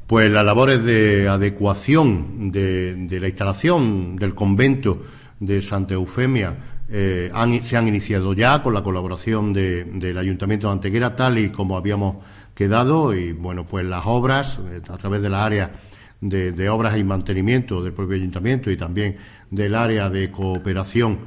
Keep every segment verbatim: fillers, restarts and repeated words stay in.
Pues las labores de adecuación de, de la instalación del convento de Santa Eufemia eh, han, se han iniciado ya con la colaboración de, del Ayuntamiento de Antequera, tal y como habíamos quedado, y bueno, pues las obras eh, a través de la área de, de obras y mantenimiento del propio Ayuntamiento y también del área de cooperación,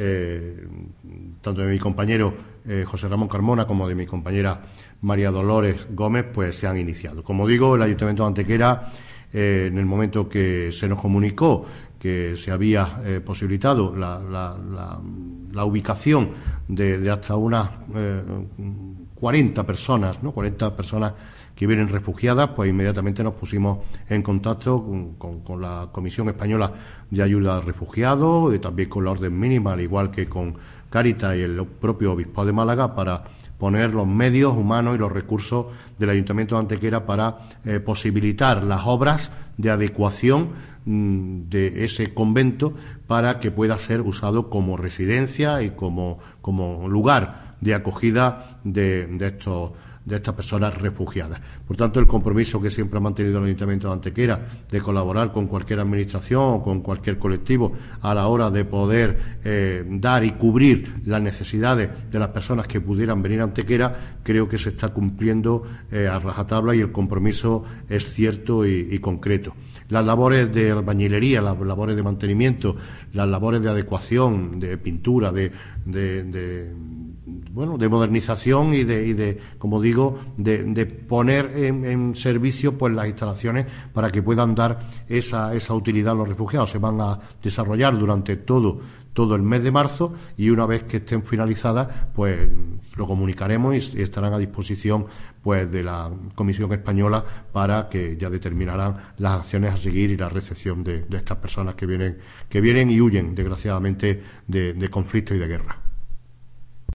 eh, tanto de mi compañero eh, José Ramón Carmona como de mi compañera María Dolores Gómez, pues se han iniciado. Como digo, el Ayuntamiento de Antequera, eh, en el momento que se nos comunicó que se había eh, posibilitado la, la, la, la ubicación de, de hasta unas eh, cuarenta personas, ¿no? cuarenta personas que vienen refugiadas, pues inmediatamente nos pusimos en contacto con, con, con la Comisión Española de Ayuda a Refugiados y también con la Orden Mínima, al igual que con Cáritas y el propio Obispado de Málaga, para poner los medios humanos y los recursos del Ayuntamiento de Antequera para eh, posibilitar las obras de adecuación mmm, de ese convento para que pueda ser usado como residencia y como, como lugar de acogida de, de estos de estas personas refugiadas. Por tanto, el compromiso que siempre ha mantenido el Ayuntamiento de Antequera de colaborar con cualquier administración o con cualquier colectivo a la hora de poder eh, dar y cubrir las necesidades de las personas que pudieran venir a Antequera, creo que se está cumpliendo eh, a rajatabla, y el compromiso es cierto y, y concreto. Las labores de albañilería, las labores de mantenimiento, las labores de adecuación, de pintura, de, de, de bueno, de modernización y de, y de como digo, de, de poner en, en servicio pues las instalaciones para que puedan dar esa, esa utilidad a los refugiados. Se van a desarrollar durante todo, todo el mes de marzo, y una vez que estén finalizadas, pues lo comunicaremos y, y estarán a disposición pues de la Comisión Española para que ya determinarán las acciones a seguir y la recepción de, de estas personas que vienen, que vienen y huyen, desgraciadamente, de, de conflicto y de guerra.